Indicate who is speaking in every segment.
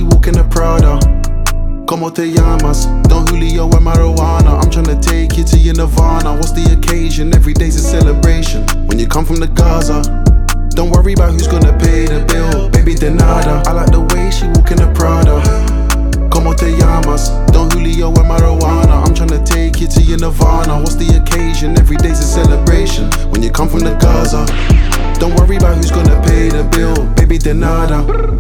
Speaker 1: walking a Prada. Como te llamas? Don Julio and marijuana. I'm tryna take you to your Nirvana. What's the occasion? Every day's a celebration. When you come from the Gaza, don't worry about who's gonna pay the bill. Baby, de nada. I like the way she walking a Prada. Como te llamas? Don Julio and marijuana. I'm tryna take you to your Nirvana. What's the occasion? Every day's a celebration. When you come from the Gaza, don't worry about who's gonna pay the bill. Baby, de nada.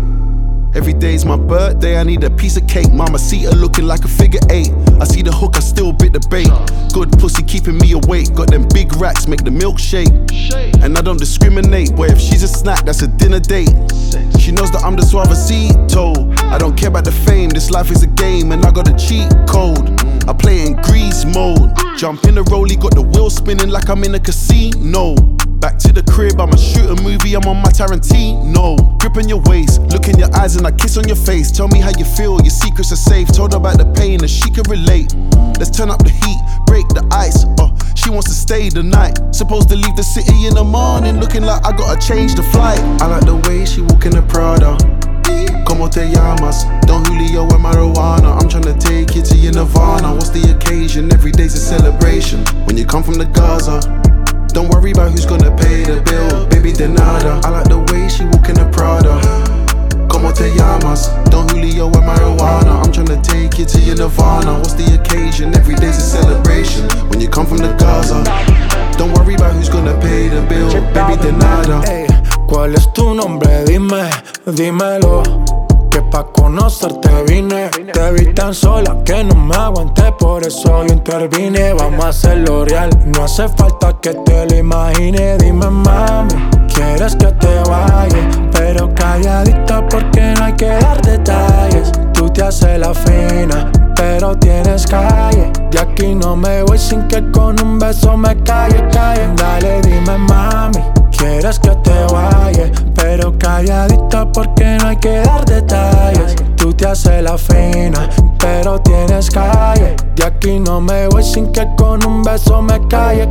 Speaker 1: Every day's my birthday, I need a piece of cake. Mamacita looking like a figure 8. I see the hook, I still bit the bait. Good pussy keeping me awake. Got them big racks, make the milkshake. And I don't discriminate, boy, if she's a snack, that's a dinner date. She knows that I'm the suavecito. I don't care about the fame, this life is a game. And I got a cheat code, I play in grease mode. Jump in the rollie, got the wheel spinning like I'm in a casino. Back to the crib, I'ma shoot a movie, I'm on my Tarantino. Grip on your waist, look in your eyes and I kiss on your face. Tell me how you feel, your secrets are safe. Told her about the pain and she can relate. Let's turn up the heat, break the ice. She wants to stay the night. Supposed to leave the city in the morning, looking like I gotta change the flight. I like the way she walking a Prada. Como te llamas? Don Julio and marijuana. I'm tryna take you to your Nirvana. What's the occasion? Every day's a celebration. When you come from the Gaza, don't worry about who's gonna pay the bill. Baby, de nada. I like the way she walking a Prada. Como te llamas? Don Julio and marijuana. I'm tryna take you to your Nirvana. What's the occasion? Every day's a celebration. When you come from the Gaza, don't worry about who's gonna pay the bill. Baby, de nada.
Speaker 2: Hey, ¿cuál es tu nombre? Dime, dímelo. Que pa' conocerte vine. Te vi tan sola que no me aguanté, por eso yo intervine. Vamos a hacerlo real, no hace falta que te lo imagine. Dime, mami, ¿quieres que te vaya? Pero calladita porque no hay que dar detalles. Tú te haces la fina, pero tienes calle. De aquí no me voy sin que con un beso me calle. Dale, dime, mami, ¿quieres que te vaya? Pero calladita porque no hay que dar detalles. Tú te haces la fina, pero tienes calle. De aquí no me voy sin que con un beso me calle,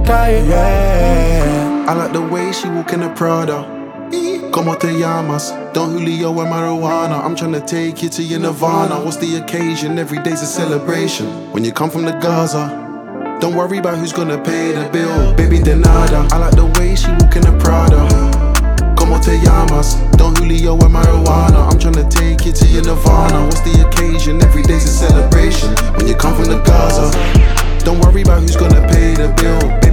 Speaker 2: yeah.
Speaker 1: I like the way she walking a Prada. Como te llamas? Don Julio and marijuana. I'm tryna take you to your Nirvana. What's the occasion? Every day's a celebration. When you come from the Gaza, don't worry about who's gonna pay the bill. Baby, de nada. I like the way she walking a Prada. Como te llamas? Don Julio and marijuana. I'm tryna take you to your Nirvana. What's the occasion? Every day's a celebration. When you come from the Gaza, don't worry about who's gonna pay the bill.